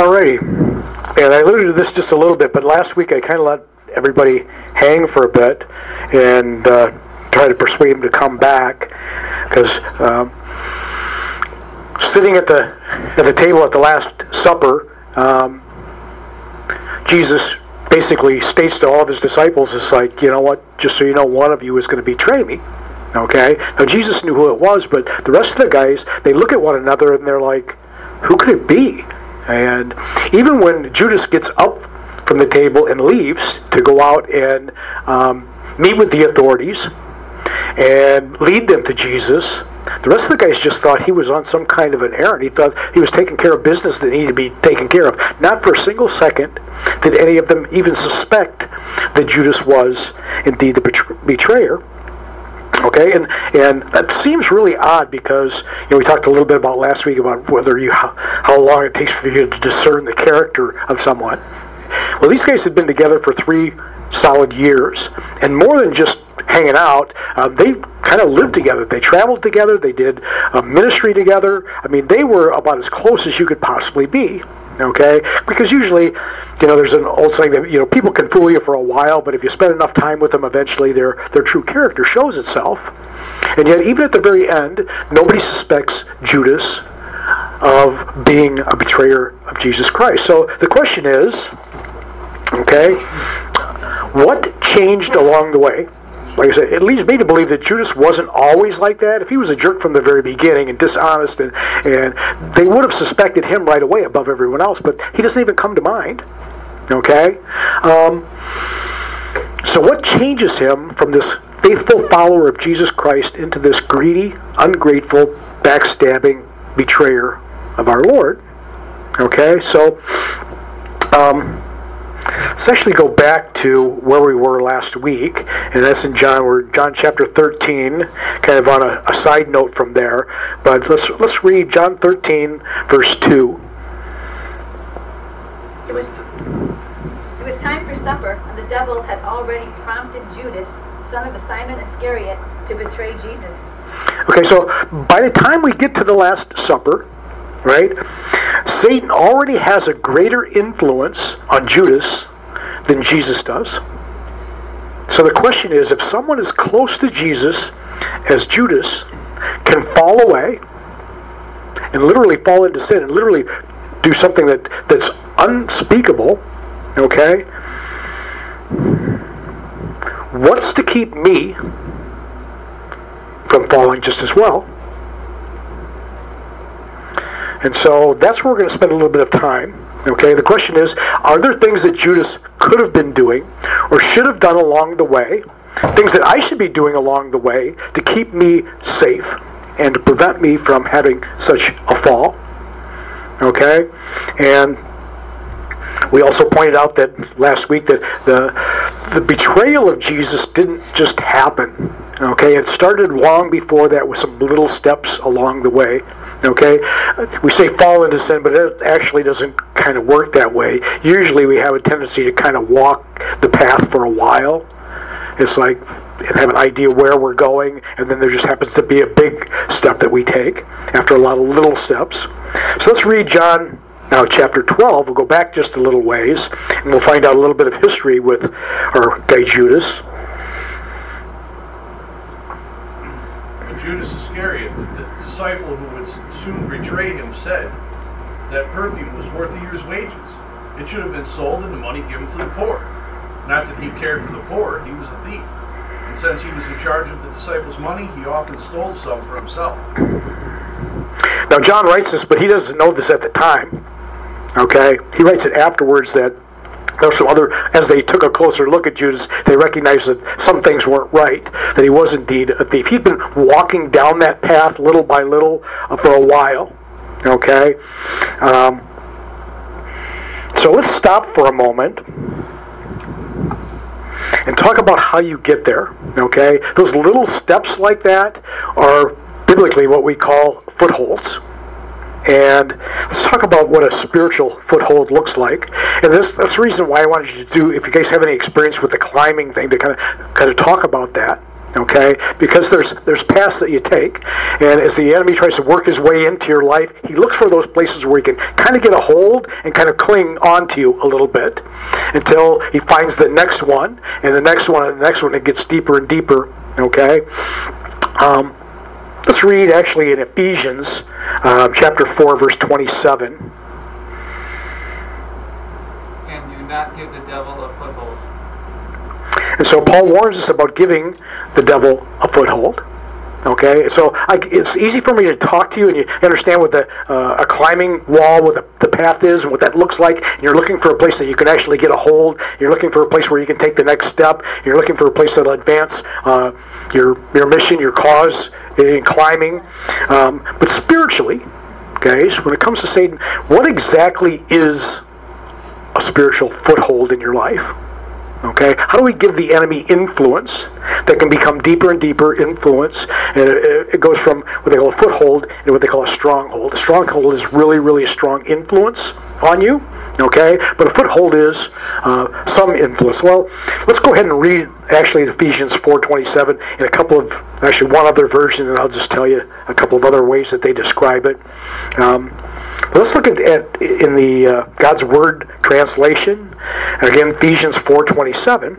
Alrighty, and I alluded to this just a little bit, but last week I kind of let everybody hang for a bit and try to persuade them to come back, because sitting at the table at the Last Supper, Jesus basically states to all of his disciples, it's like, you know what, just so you know, one of you is going to betray me. Okay? Now Jesus knew who it was, but the rest of the guys, they look at one another and they're like, who could it be? And even when Judas gets up from the table and leaves to go out and meet with the authorities and lead them to Jesus, the rest of the guys just thought he was on some kind of an errand. He thought he was taking care of business that needed to be taken care of. Not for a single second did any of them even suspect that Judas was indeed the betrayer. Okay, and that seems really odd because, you know, we talked a little bit about last week about how long it takes for you to discern the character of someone. Well, these guys had been together for 3 solid years, and more than just hanging out, they kind of lived together. They traveled together. They did ministry together. I mean, they were about as close as you could possibly be. Okay, because usually, you know, there's an old saying that, you know, people can fool you for a while, but if you spend enough time with them, eventually their true character shows itself. And yet, even at the very end, nobody suspects Judas of being a betrayer of Jesus Christ. So the question is, okay, what changed along the way? Like I said, it leads me to believe that Judas wasn't always like that. If he was a jerk from the very beginning and dishonest, and they would have suspected him right away above everyone else, but he doesn't even come to mind. Okay? So what changes him from this faithful follower of Jesus Christ into this greedy, ungrateful, backstabbing betrayer of our Lord? Okay? So, let's actually go back to where we were last week, and that's in John. We're John chapter 13, kind of on a side note from there. But let's read John 13, verse 2. It was time for supper, and the devil had already prompted Judas, son of Simon Iscariot, to betray Jesus. Okay, so by the time we get to the Last Supper, right, Satan already has a greater influence on Judas than Jesus does. So the question is, if someone as close to Jesus as Judas can fall away and literally fall into sin and literally do something that's unspeakable, okay, what's to keep me from falling just as well? And so that's where we're going to spend a little bit of time. Okay, the question is, are there things that Judas could have been doing or should have done along the way, things that I should be doing along the way to keep me safe and to prevent me from having such a fall? Okay, and we also pointed out that last week that the betrayal of Jesus didn't just happen. Okay, it started long before that with some little steps along the way. Okay, we say fall into sin, but it actually doesn't kind of work that way. Usually we have a tendency to kind of walk the path for a while. It's like, and have an idea where we're going, and then there just happens to be a big step that we take after a lot of little steps. So let's read John now chapter 12. We'll go back just a little ways, and we'll find out a little bit of history with our guy Judas. Judas Iscariot, the disciple who would soon betray him, said that perfume was worth a year's wages. It should have been sold and the money given to the poor. Not that he cared for the poor, he was a thief. And since he was in charge of the disciples' money, he often stole some for himself. Now John writes this, but he doesn't know this at the time. Okay? He writes it afterwards that there's some other, as they took a closer look at Judas, they recognized that some things weren't right, that he was indeed a thief. He'd been walking down that path little by little for a while. Okay? So let's stop for a moment and talk about how you get there. Okay? Those little steps like that are biblically what we call footholds. And let's talk about what a spiritual foothold looks like. And that's the reason why I wanted you to do, if you guys have any experience with the climbing thing, to kind of talk about that. Okay, because there's paths that you take, and as the enemy tries to work his way into your life, he looks for those places where he can kind of get a hold and kind of cling onto you a little bit until he finds the next one, and the next one, and the next one. It gets deeper and deeper. Okay, let's read actually in Ephesians chapter 4, verse 27. And do not give the devil a foothold. And so Paul warns us about giving the devil a foothold. Okay, so it's easy for me to talk to you, and you understand what a climbing wall, what the path is, and what that looks like. And you're looking for a place that you can actually get a hold. You're looking for a place where you can take the next step. You're looking for a place that'll advance your mission, your cause in climbing. But spiritually, guys, when it comes to Satan, what exactly is a spiritual foothold in your life? Okay, how do we give the enemy influence that can become deeper and deeper influence? And it goes from what they call a foothold to what they call a stronghold. A stronghold is really, really a strong influence on you. Okay, but a foothold is some influence. Well, let's go ahead and read actually Ephesians 4:27 in a couple of, actually one other version, and I'll just tell you a couple of other ways that they describe it. Let's look at in the God's Word translation. Again, Ephesians 4:27.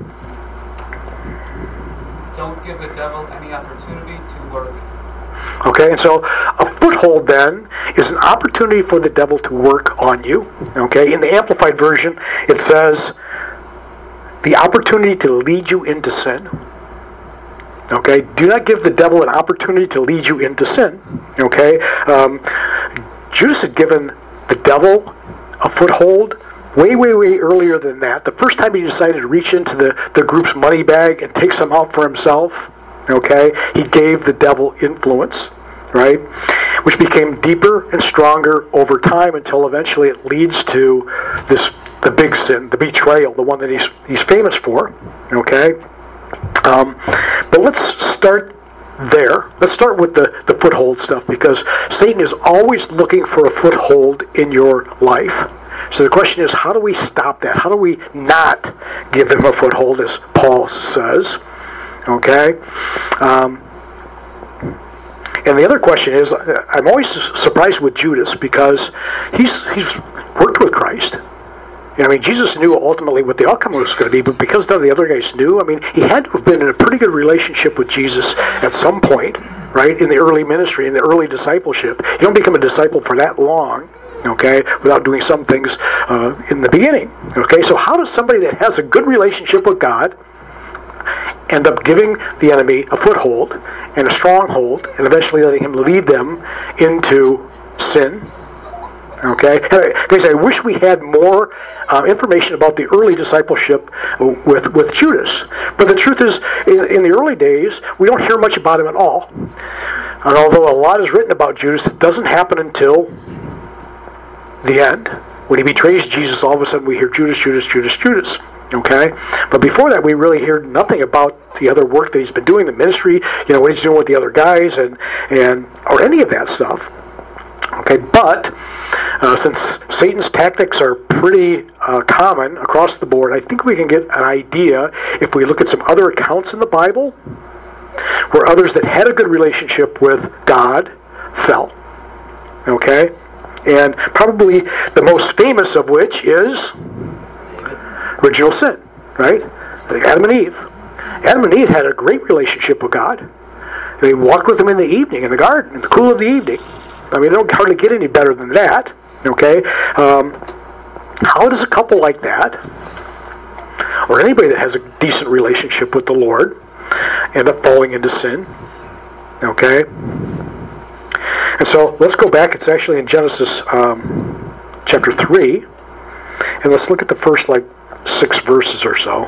Don't give the devil any opportunity to work. Okay, and so a foothold then is an opportunity for the devil to work on you. Okay, in the Amplified Version, it says the opportunity to lead you into sin. Okay, do not give the devil an opportunity to lead you into sin. Okay, Judas had given the devil a foothold way, way, way earlier than that. The first time he decided to reach into the group's money bag and take some out for himself, okay, he gave the devil influence, right, which became deeper and stronger over time until eventually it leads to the big sin, the betrayal, the one that he's famous for, okay. But let's start there. Let's start with the foothold stuff, because Satan is always looking for a foothold in your life. So the question is, how do we stop that? How do we not give him a foothold, as Paul says? Okay? And the other question is, I'm always surprised with Judas, because he's worked with Christ. I mean, Jesus knew ultimately what the outcome was going to be, but because none of the other guys knew, I mean, he had to have been in a pretty good relationship with Jesus at some point, right, in the early ministry, in the early discipleship. You don't become a disciple for that long, okay, without doing some things in the beginning. Okay, so how does somebody that has a good relationship with God end up giving the enemy a foothold and a stronghold, and eventually letting him lead them into sin? Okay, guys, I wish we had more information about the early discipleship with Judas. But the truth is, in the early days, we don't hear much about him at all. And although a lot is written about Judas, it doesn't happen until the end. When he betrays Jesus, all of a sudden we hear Judas, Judas, Judas, Judas. Okay, but before that, we really hear nothing about the other work that he's been doing, the ministry, what he's doing with the other guys, and or any of that stuff. Okay, but since Satan's tactics are pretty common across the board, I think we can get an idea if we look at some other accounts in the Bible where others that had a good relationship with God fell. Okay? And probably the most famous of which is original sin, right? Adam and Eve. Adam and Eve had a great relationship with God. They walked with him in the evening, in the garden, in the cool of the evening. I mean, they don't hardly get any better than that. Okay? How does a couple like that, or anybody that has a decent relationship with the Lord, end up falling into sin? Okay? And so, let's go back. It's actually in Genesis chapter 3. And let's look at the first, 6 verses or so.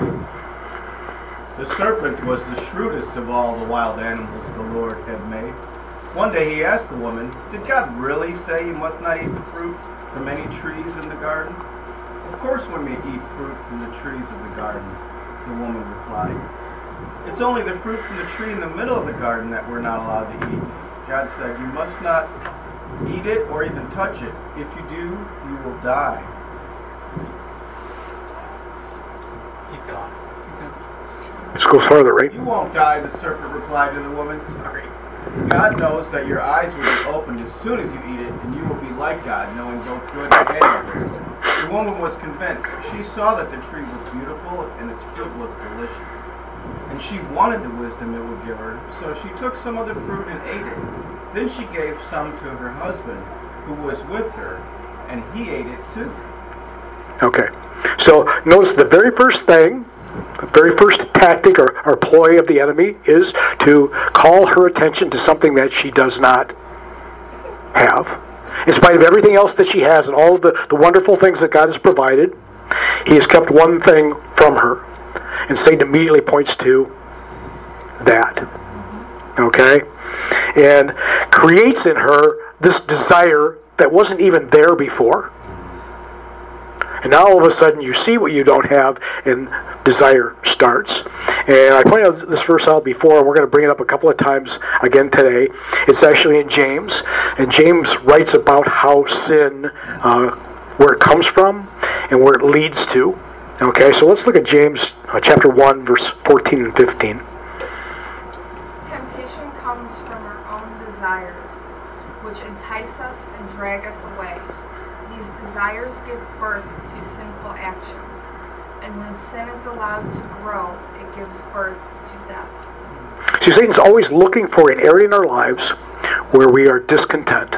The serpent was the shrewdest of all the wild animals the Lord had made. One day he asked the woman, "Did God really say you must not eat the fruit from any trees in the garden?" "Of course we may eat fruit from the trees of the garden," the woman replied. "It's only the fruit from the tree in the middle of the garden that we're not allowed to eat. God said, you must not eat it or even touch it. If you do, you will die." Keep going. This goes farther, right? You won't die, the serpent replied to the woman. Sorry. God knows that your eyes will be opened as soon as you eat it, and you will be like God, knowing both good and evil. The woman was convinced. She saw that the tree was beautiful and its fruit looked delicious. And she wanted the wisdom it would give her, so she took some of the fruit and ate it. Then she gave some to her husband, who was with her, and he ate it too. Okay. So notice the very first thing, the very first tactic or ploy of the enemy is to call her attention to something that she does not have. In spite of everything else that she has and all of the wonderful things that God has provided, he has kept one thing from her. And Satan immediately points to that. Okay? And creates in her this desire that wasn't even there before. And now all of a sudden you see what you don't have and desire starts. And I pointed out this verse out before, and we're going to bring it up a couple of times again today. It's actually in James. And James writes about how sin, where it comes from and where it leads to. Okay, so let's look at James chapter 1, verse 14 and 15. Temptation comes from our own desires, which entice us and drag us away. These desires give birth to sinful actions, and when sin is allowed to grow, it gives birth to death. See, Satan's always looking for an area in our lives where we are discontent.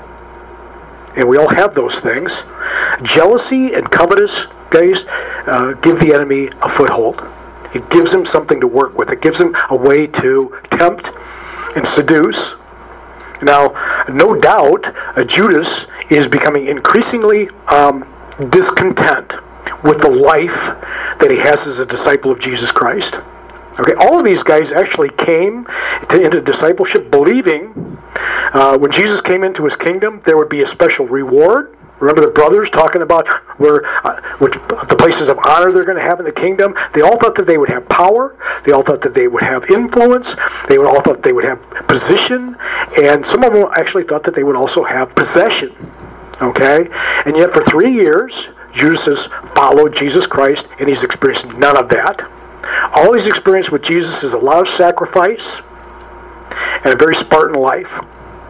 And we all have those things. Jealousy and covetous, guys, give the enemy a foothold. It gives him something to work with. It gives him a way to tempt and seduce. Now, no doubt, Judas is becoming increasingly discontent with the life that he has as a disciple of Jesus Christ. Okay, all of these guys actually came into discipleship believing when Jesus came into his kingdom, there would be a special reward. Remember the brothers talking about which the places of honor they're going to have in the kingdom? They all thought that they would have power. They all thought that they would have influence. They all thought they would have position. And some of them actually thought that they would also have possession. Okay? And yet for 3 years, Judas has followed Jesus Christ, and he's experienced none of that. All he's experienced with Jesus is a lot of sacrifice and a very Spartan life.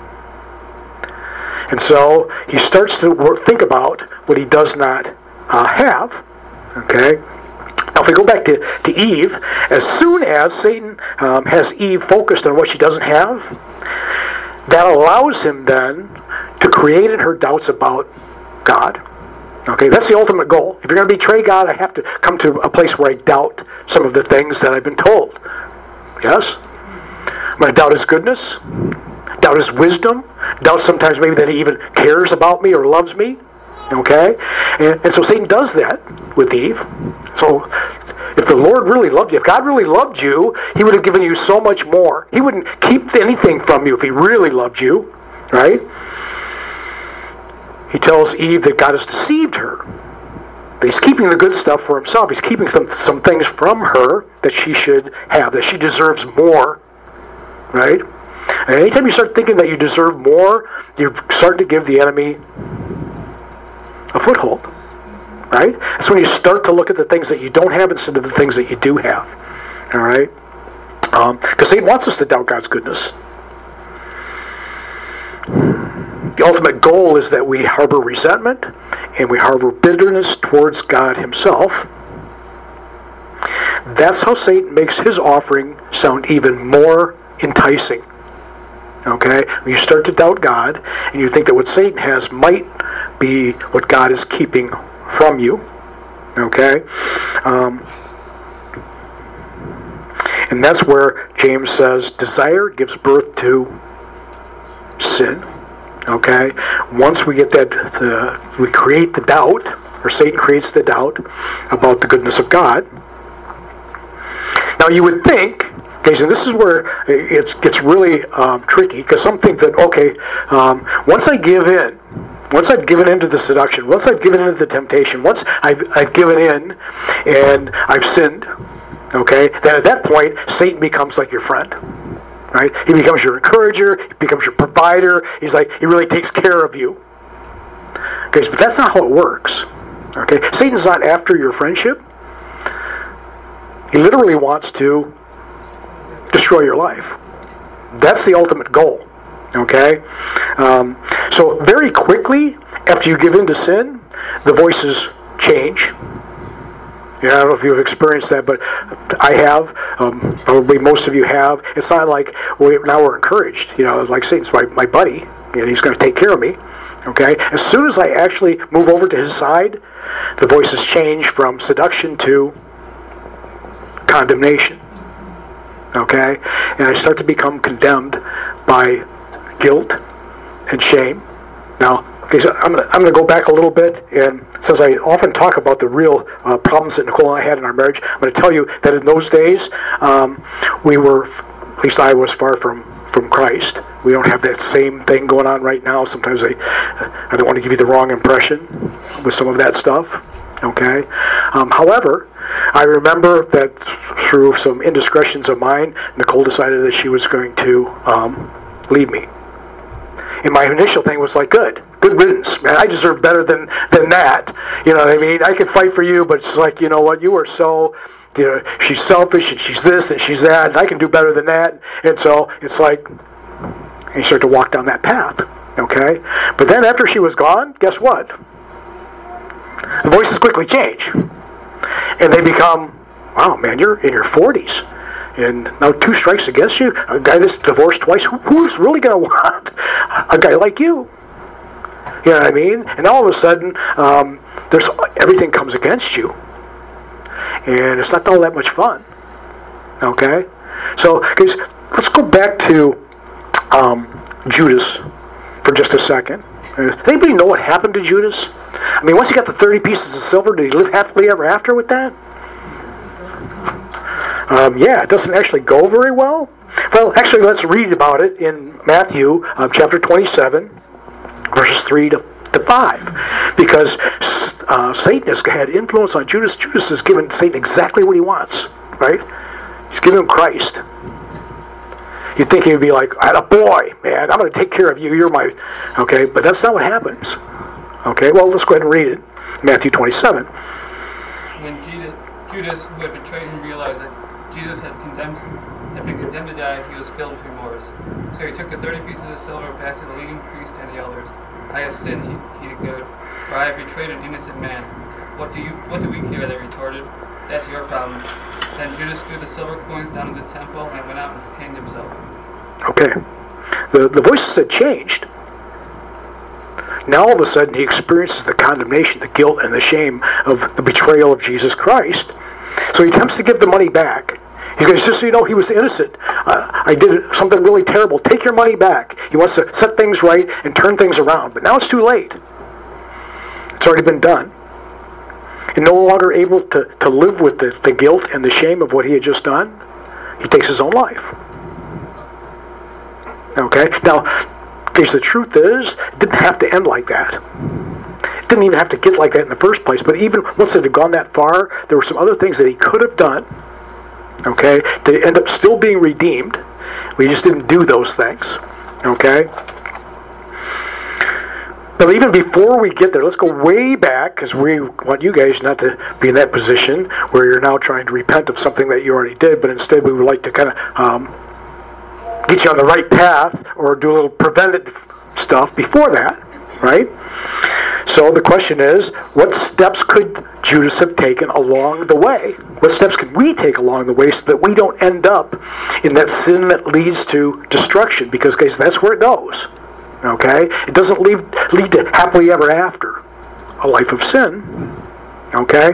And so he starts to think about what he does not have. Okay? Now if we go back to Eve, as soon as Satan has Eve focused on what she doesn't have, that allows him then to create in her doubts about God. Okay, that's the ultimate goal. If you're going to betray God, I have to come to a place where I doubt some of the things that I've been told. Yes? I'm going to doubt his goodness, doubt his wisdom, doubt sometimes maybe that he even cares about me or loves me. Okay? And so Satan does that with Eve. So if the Lord really loved you, if God really loved you, he would have given you so much more. He wouldn't keep anything from you if he really loved you. Right? He tells Eve that God has deceived her. That he's keeping the good stuff for himself. He's keeping some things from her that she should have, that she deserves more. Right? And anytime you start thinking that you deserve more, you're starting to give the enemy a foothold. Right? That's when you start to look at the things that you don't have instead of the things that you do have. All right? Because Satan wants us to doubt God's goodness. The ultimate goal is that we harbor resentment and we harbor bitterness towards God himself. That's how Satan makes his offering sound even more enticing. Okay? When you start to doubt God and you think that what Satan has might be what God is keeping from you. Okay? And that's where James says desire gives birth to sin. Okay? Once we get that, we create the doubt, or Satan creates the doubt about the goodness of God. Now you would think, guys, and this is where it gets really tricky, because some think that, okay, once I give in, once I've given in to the seduction, once I've given in to the temptation, once I've given in and I've sinned, okay, then at that point, Satan becomes like your friend. Right? He becomes your encourager. He becomes your provider. He's like, he really takes care of you. Okay, but that's not how it works. Okay, Satan's not after your friendship. He literally wants to destroy your life. That's the ultimate goal. Okay? So very quickly, after you give in to sin, the voices change. Yeah, I don't know if you've experienced that, but I have. Probably most of you have. It's not like, well, now we're encouraged. It's like Satan's my buddy, and he's going to take care of me. Okay? As soon as I actually move over to his side, the voices change from seduction to condemnation. Okay? And I start to become condemned by guilt and shame. Now, I'm going to go back a little bit, and since I often talk about the real problems that Nicole and I had in our marriage, I'm going to tell you that in those days, we were, at least I was, far from Christ. We don't have that same thing going on right now. Sometimes I don't want to give you the wrong impression with some of that stuff. Okay? However, I remember that through some indiscretions of mine, Nicole decided that she was going to leave me. And my initial thing was like, good riddance, man. I deserve better than that. You know what I mean? I could fight for you, but it's like, you know what? You are so, she's selfish, and she's this, and she's that, and I can do better than that. And so it's like, and you start to walk down that path. Okay? But then after she was gone, guess what? The voices quickly change. And they become, wow, man, you're in your 40s. And now 2 strikes against you, a guy that's divorced twice, who's really going to want a guy like you? You know what I mean? And all of a sudden, everything comes against you. And it's not all that much fun. Okay? So, guys, let's go back to Judas for just a second. Does anybody know what happened to Judas? I mean, once he got the 30 pieces of silver, did he live happily ever after with that? Yeah, it doesn't actually go very well. Well, actually, let's read about it in Matthew chapter 27, verses 3 to 5. Because Satan has had influence on Judas. Judas has given Satan exactly what he wants, right? He's given him Christ. You'd think he would be like, boy, man, I'm going to take care of you. You're my... Okay, but that's not what happens. Okay, well, let's go ahead and read it. Matthew 27. When Judas, who had betrayed him, realized that Jesus had been condemned to die, he was filled with remorse. So he took the 30 pieces of silver back to the leading priest and the elders. I have sinned, he declared, for I have betrayed an innocent man. What do we care? They retorted. That's your problem. Then Judas threw the silver coins down to the temple and went out and hanged himself. Okay. The voices had changed. Now all of a sudden he experiences the condemnation, the guilt, and the shame of the betrayal of Jesus Christ. So he attempts to give the money back. He goes, just so you know, he was innocent. I did something really terrible. Take your money back. He wants to set things right and turn things around. But now it's too late. It's already been done. And no longer able to live with the guilt and the shame of what he had just done, he takes his own life. Okay? Now, because the truth is, it didn't have to end like that. It didn't even have to get like that in the first place. But even once it had gone that far, there were some other things that he could have done, okay, to end up still being redeemed. We just didn't do those things. Okay? But even before we get there, let's go way back, because we want you guys not to be in that position where you're now trying to repent of something that you already did, but instead we would like to kind of get you on the right path or do a little preventative stuff before that, right? So the question is, what steps could Judas have taken along the way? What steps can we take along the way so that we don't end up in that sin that leads to destruction? Because, guys, that's where it goes. Okay? It doesn't lead to happily ever after, a life of sin. Okay?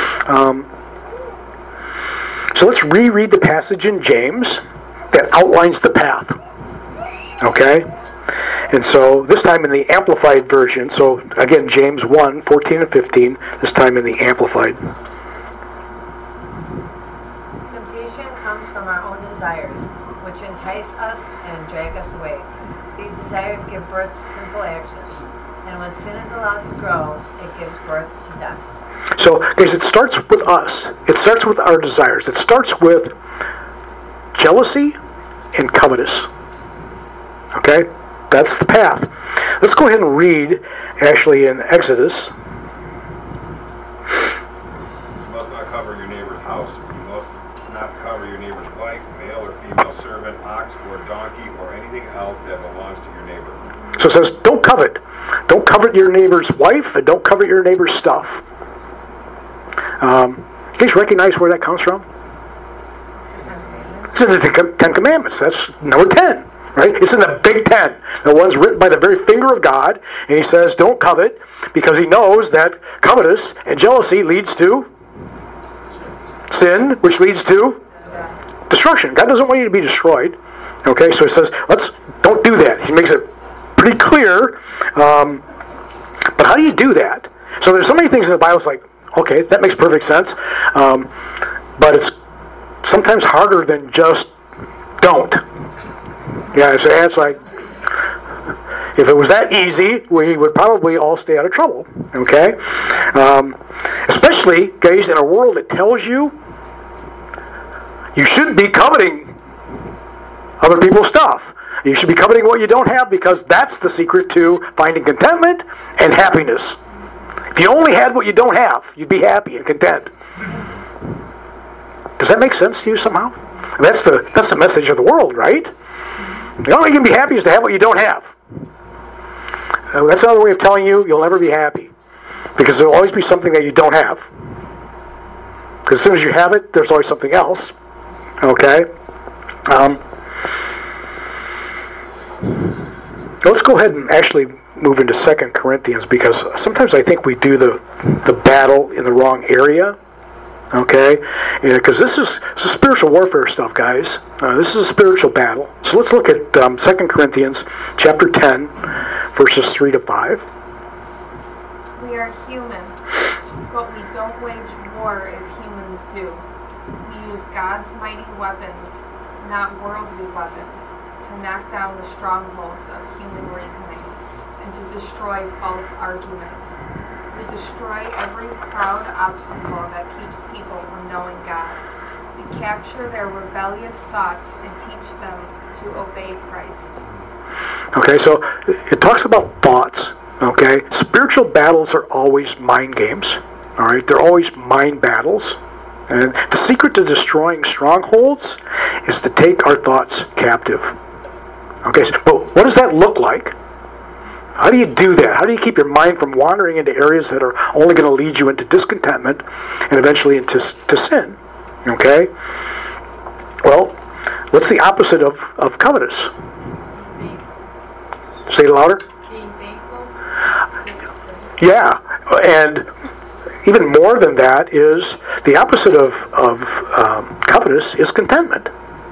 So let's reread the passage in James that outlines the path. Okay? And so this time in the Amplified version, so again, James 1, 14 and 15, this time in the Amplified. Temptation comes from our own desires, which entice us and drag us away. These desires give birth to sinful actions, and when sin is allowed to grow, it gives birth to death. So, guys, it starts with us. It starts with our desires. It starts with jealousy and covetous. Okay? That's the path. Let's go ahead and read, actually, in Exodus. You must not cover your neighbor's house. You must donkey, or anything else that belongs to your neighbor. So it says, don't covet. Don't covet your neighbor's wife, and don't covet your neighbor's stuff. You guys recognize where that comes from? It's in the Ten Commandments. That's number 10, right? It's in the Big Ten. The one's written by the very finger of God, and he says, don't covet, because he knows that covetous and jealousy leads to sin, which leads to destruction. God doesn't want you to be destroyed. Okay, so he says, don't do that. He makes it pretty clear. But how do you do that? So there's so many things in the Bible. It's like, okay, that makes perfect sense. But it's sometimes harder than just don't. Yeah, so it's like, if it was that easy, we would probably all stay out of trouble. Okay? Especially, guys, in a world that tells you shouldn't be coveting other people's stuff. You should be coveting what you don't have, because that's the secret to finding contentment and happiness. If you only had what you don't have, you'd be happy and content. Does that make sense to you somehow? That's the message of the world, right? The only way you can be happy is to have what you don't have. That's another way of telling you you'll never be happy, because there will always be something that you don't have. Because as soon as you have it, there's always something else. Okay? Let's go ahead and actually move into 2 Corinthians, because sometimes I think we do the battle in the wrong area. Okay? Because this is spiritual warfare stuff, guys. This is a spiritual battle. So let's look at 2 Corinthians chapter 10, verses 3 to 5. We are human, but we don't wage war as humans do. We use God's mighty weapons, not worldly weapons, to knock down the strongholds of human reasoning and to destroy false arguments. We destroy every proud obstacle that keeps people from knowing God. We capture their rebellious thoughts and teach them to obey Christ. Okay, so it talks about thoughts. Okay, spiritual battles are always mind games. All right, they're always mind battles. And the secret to destroying strongholds is to take our thoughts captive. Okay, but what does that look like? How do you do that? How do you keep your mind from wandering into areas that are only going to lead you into discontentment and eventually into sin? Okay? Well, what's the opposite of covetous? Say it louder. Being thankful. Yeah, and even more than that is the opposite of covetous is contentment.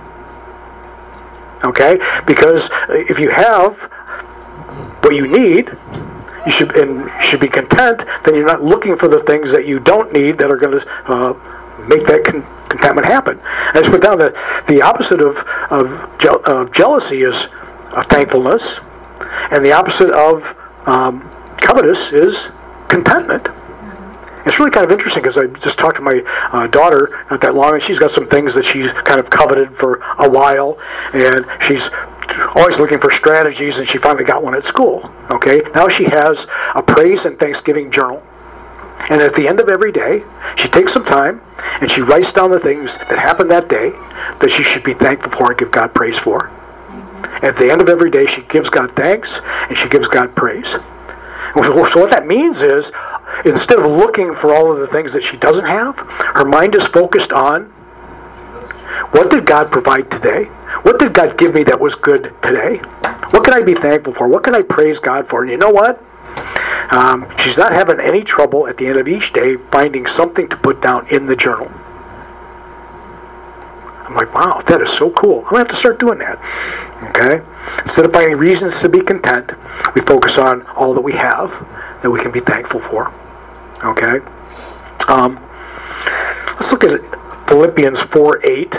Okay? Because if you have what you need, you should be content, then you're not looking for the things that you don't need that are going to make that contentment happen. And I just put down that the opposite of jealousy is thankfulness, and the opposite of covetous is contentment. It's really kind of interesting, because I just talked to my daughter not that long, and she's got some things that she's kind of coveted for a while, and she's always looking for strategies, and she finally got one at school. Okay, now she has a praise and thanksgiving journal, and at the end of every day, she takes some time and she writes down the things that happened that day that she should be thankful for and give God praise for. At the end of every day, she gives God thanks and she gives God praise. So what that means is, instead of looking for all of the things that she doesn't have, her mind is focused on, what did God provide today? What did God give me that was good today? What can I be thankful for? What can I praise God for? And you know what? She's not having any trouble at the end of each day finding something to put down in the journal. I'm like, wow, that is so cool. I'm going to have to start doing that. Okay? Instead of finding reasons to be content, we focus on all that we have that we can be thankful for. Okay? Let's look at Philippians 4:8.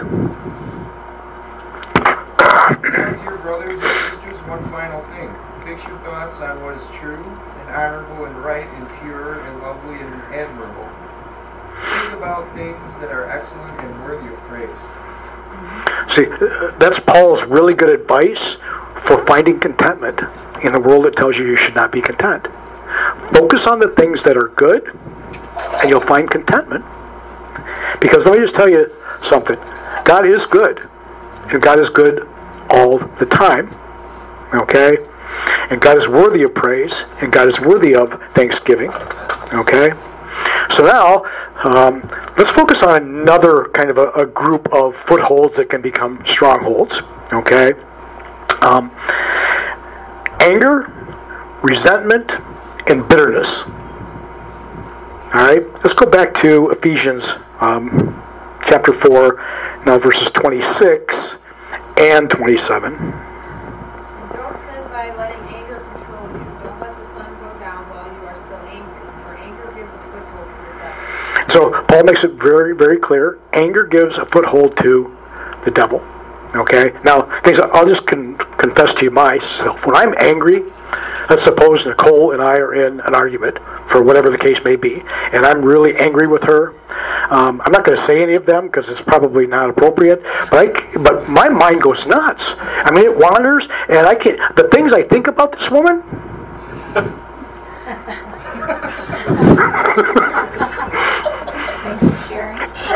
Dear brothers and sisters, one final thing. Fix your thoughts on what is true and honorable and right and pure and lovely and admirable. Think about things that are excellent and worthy of praise. See, that's Paul's really good advice for finding contentment in a world that tells you should not be content. Focus on the things that are good, and you'll find contentment. Because let me just tell you something. God is good, and God is good all the time. Okay? And God is worthy of praise, and God is worthy of thanksgiving. Okay? So now, let's focus on another kind of a group of footholds that can become strongholds. Okay? Anger, resentment, and bitterness. Alright? Let's go back to Ephesians chapter 4, now verses 26 and 27. Don't sin by letting anger control you. Don't let the sun go down while you are still angry, for anger gives a foothold to the devil. So Paul makes it very, very clear. Anger gives a foothold to the devil. Okay? Now, guys, I'll just confess to you myself. When I'm angry, let's suppose Nicole and I are in an argument, for whatever the case may be, and I'm really angry with her. I'm not going to say any of them because it's probably not appropriate, but my mind goes nuts. I mean, it wanders, and I can't. The things I think about this woman. Thanks for sharing.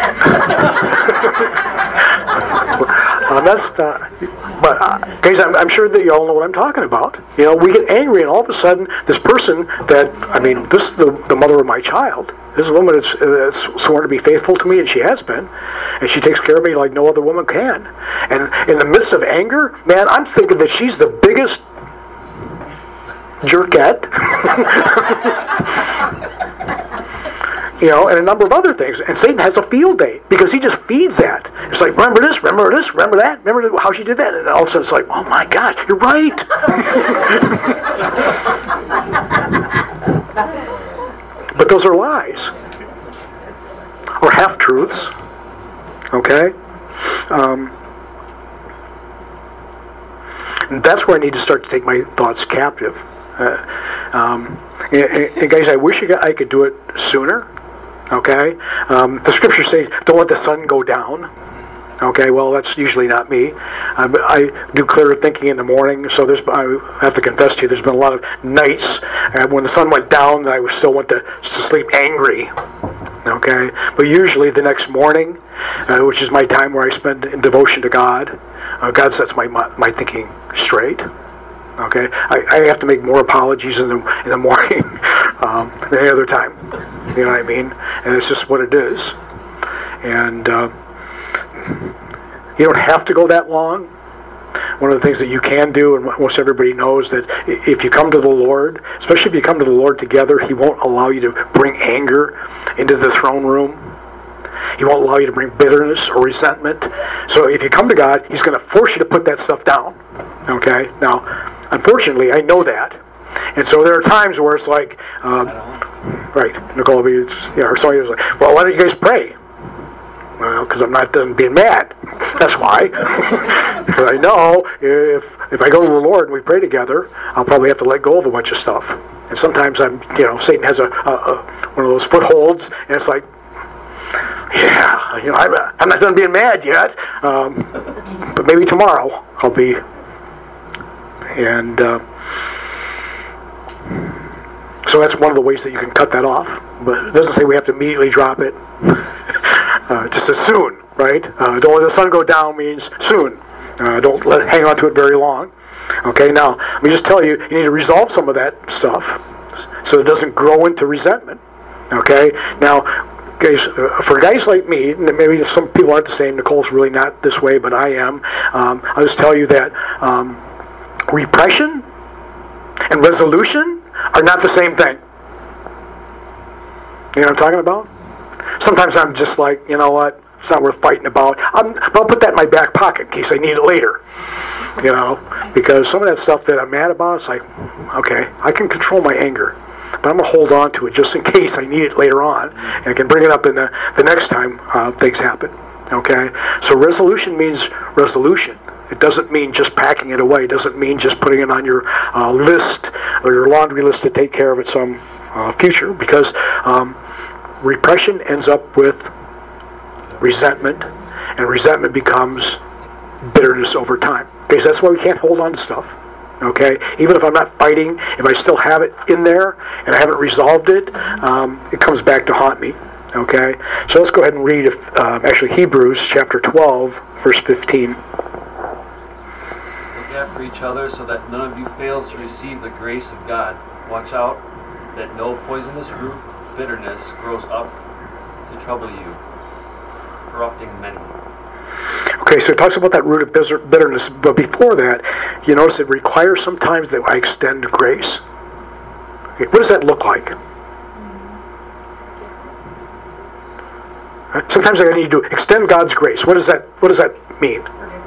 Guys, I'm sure that you all know what I'm talking about. You know, we get angry, and all of a sudden, this person this is the mother of my child. This is a woman that's sworn to be faithful to me, and she has been. And she takes care of me like no other woman can. And in the midst of anger, man, I'm thinking that she's the biggest jerkette. You know, and a number of other things. And Satan has a field day because he just feeds that. It's like, remember this, remember that, remember how she did that. And all of a sudden it's like, oh my God, you're right. But those are lies. Or half-truths. Okay? And that's where I need to start to take my thoughts captive. And guys, I wish I could do it sooner. Okay? The scriptures say, don't let the sun go down. Okay, well, that's usually not me. I do clearer thinking in the morning, so I have to confess to you, there's been a lot of nights when the sun went down that I still went to sleep angry. Okay? But usually the next morning, which is my time where I spend in devotion to God, God sets my thinking straight. Okay, I have to make more apologies in the morning than any other time. You know what I mean? And it's just what it is. And you don't have to go that long. One of the things that you can do, and most everybody knows, that if you come to the Lord, especially if you come to the Lord together, He won't allow you to bring anger into the throne room. He won't allow you to bring bitterness or resentment. So if you come to God, He's going to force you to put that stuff down. Okay? Now, unfortunately, I know that. And so there are times where it's like, right, Nicole, or somebody was like, well, why don't you guys pray? Well, because I'm not done being mad. That's why. But I know if I go to the Lord and we pray together, I'll probably have to let go of a bunch of stuff. And sometimes Satan has a one of those footholds, and it's like, yeah, I'm not done being mad yet, but maybe tomorrow I'll be. And so that's one of the ways that you can cut that off. But it doesn't say we have to immediately drop it. Just as soon, right? Don't let the sun go down means soon. Don't hang on to it very long. Okay, now, let me just tell you, you need to resolve some of that stuff so it doesn't grow into resentment. Okay? Now, guys, for guys like me, maybe some people aren't the same, Nicole's really not this way, but I am. I'll just tell you that repression and resolution are not the same thing. You know what I'm talking about? Sometimes I'm just like, you know what, it's not worth fighting about. I'll put that in my back pocket in case I need it later. You know, because some of that stuff that I'm mad about, it's like, okay, I can control my anger, but I'm going to hold on to it just in case I need it later on, and I can bring it up in the next time things happen. Okay? So resolution means resolution. It doesn't mean just packing it away. It doesn't mean just putting it on your list or your laundry list to take care of at some future, because repression ends up with resentment, and resentment becomes bitterness over time. Okay, so that's why we can't hold on to stuff. Okay, even if I'm not fighting, if I still have it in there and I haven't resolved it, it comes back to haunt me. Okay, so let's go ahead and read Hebrews chapter 12, verse 15. each other so that none of you fails to receive the grace of God. Watch out that no poisonous root of bitterness grows up to trouble you, corrupting many. Okay, so it talks about that root of bitterness, but before that, you notice it requires sometimes that I extend grace. Okay, what does that look like? Sometimes I need to extend God's grace. What does that mean?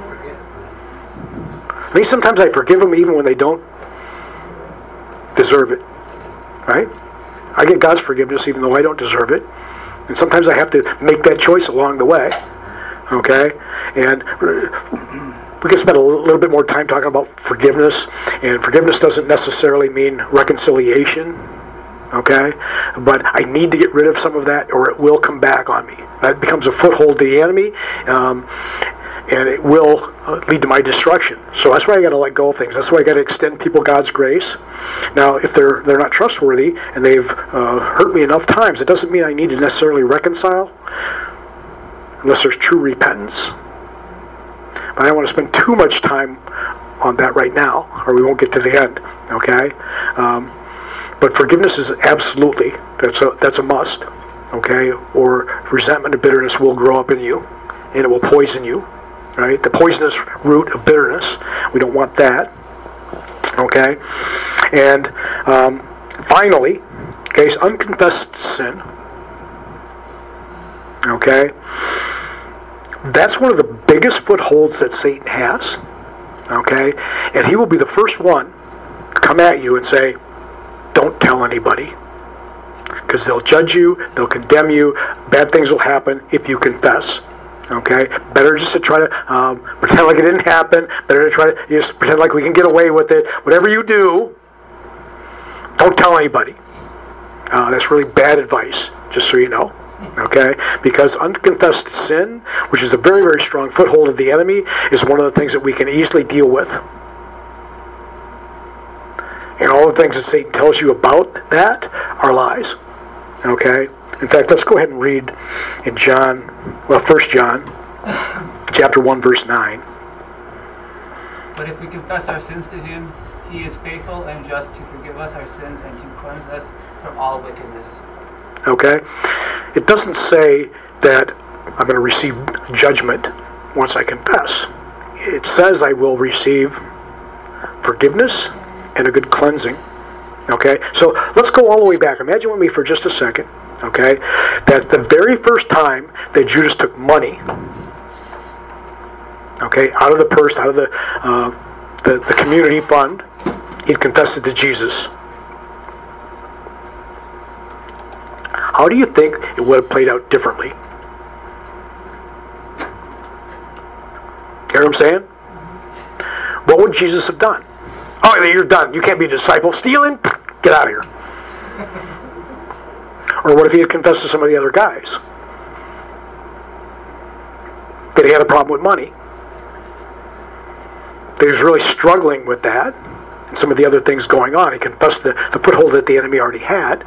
I mean, sometimes I forgive them even when they don't deserve it. Right? I get God's forgiveness even though I don't deserve it. And sometimes I have to make that choice along the way. Okay? And we can spend a little bit more time talking about forgiveness. And forgiveness doesn't necessarily mean reconciliation. Okay? But I need to get rid of some of that or it will come back on me. That becomes a foothold to the enemy. And it will lead to my destruction. So that's why I got to let go of things. That's why I got to extend people God's grace. Now, if they're not trustworthy and they've hurt me enough times, it doesn't mean I need to necessarily reconcile, unless there's true repentance. But I don't want to spend too much time on that right now, or we won't get to the end. Okay, but forgiveness is absolutely that's a must. Okay, or resentment and bitterness will grow up in you, and it will poison you. Right? The poisonous root of bitterness. We don't want that. Okay? And finally, okay, unconfessed sin. Okay? That's one of the biggest footholds that Satan has. Okay? And he will be the first one to come at you and say, don't tell anybody. Because they'll judge you, they'll condemn you, bad things will happen if you confess. Okay, better just to try to pretend like it didn't happen. Better to try to just pretend like we can get away with it. Whatever you do, don't tell anybody. That's really bad advice, just so you know. Okay, because unconfessed sin, which is a very, very strong foothold of the enemy, is one of the things that we can easily deal with. And all the things that Satan tells you about that are lies. Okay. In fact, let's go ahead and read in 1 John, chapter 1, verse 9. But if we confess our sins to him, he is faithful and just to forgive us our sins and to cleanse us from all wickedness. Okay? It doesn't say that I'm going to receive judgment once I confess. It says I will receive forgiveness and a good cleansing. Okay? So let's go all the way back. Imagine with me for just a second. Okay, that the very first time that Judas took money, okay, out of the purse, out of the community fund, he confessed it to Jesus. How do you think it would have played out differently? Hear what I'm saying? What would Jesus have done? Oh, you're done. You can't be a disciple. Stealing? Get out of here. Or what if he had confessed to some of the other guys? That he had a problem with money. That he was really struggling with that. And some of the other things going on. He confessed the foothold that the enemy already had.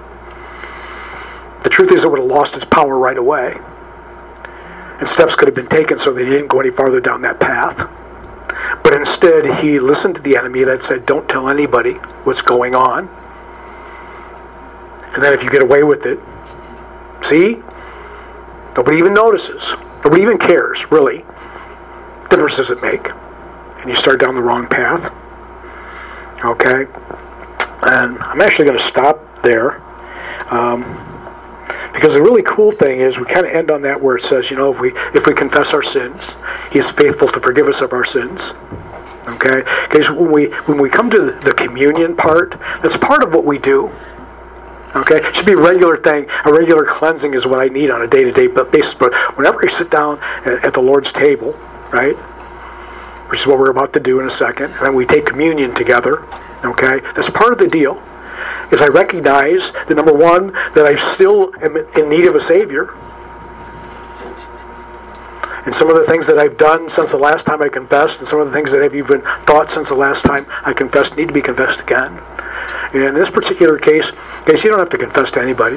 The truth is it would have lost its power right away. And steps could have been taken so that he didn't go any farther down that path. But instead he listened to the enemy that said, don't tell anybody what's going on. And then if you get away with it, see? Nobody even notices. Nobody even cares, really. What difference does it make? And you start down the wrong path. Okay? And I'm actually going to stop there. Because the really cool thing is we kind of end on that where it says, if we confess our sins, he is faithful to forgive us of our sins. Okay? Because when we come to the communion part, that's part of what we do. Okay, it should be a regular thing. A regular cleansing is what I need on a day-to-day basis. But whenever I sit down at the Lord's table, right, which is what we're about to do in a second, and then we take communion together, okay, that's part of the deal, is I recognize that, number one, that I still am in need of a Savior. And some of the things that I've done since the last time I confessed, and some of the things that I've even thought since the last time I confessed need to be confessed again. And in this particular case, guys, you don't have to confess to anybody.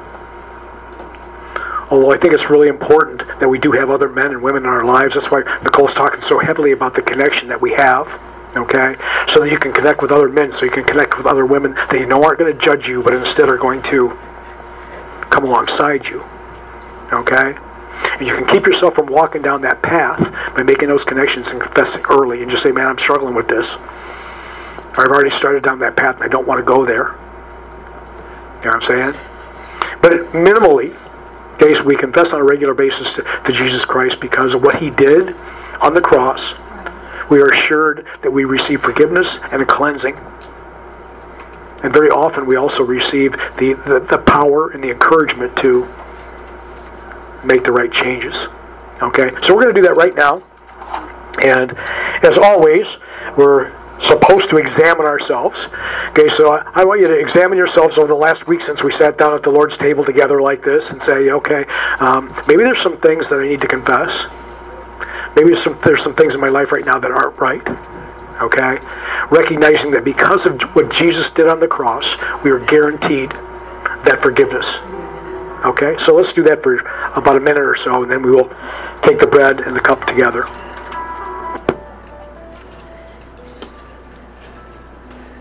Although I think it's really important that we do have other men and women in our lives. That's why Nicole's talking so heavily about the connection that we have. Okay? So that you can connect with other men, so you can connect with other women that you know aren't going to judge you, but instead are going to come alongside you. Okay? And you can keep yourself from walking down that path by making those connections and confessing early and just say, man, I'm struggling with this. Or I've already started down that path and I don't want to go there. You know what I'm saying? But minimally, okay, so we confess on a regular basis to Jesus Christ because of what he did on the cross. We are assured that we receive forgiveness and a cleansing. And very often we also receive the power and the encouragement to make the right changes. Okay? So we're going to do that right now. And as always, we're supposed to examine ourselves. Okay, so I want you to examine yourselves over the last week since we sat down at the Lord's table together like this and say, okay, maybe there's some things that I need to confess. Maybe there's some things in my life right now that aren't right. Okay? Recognizing that because of what Jesus did on the cross, we are guaranteed that forgiveness. Okay? So let's do that for about a minute or so, and then we will take the bread and the cup together.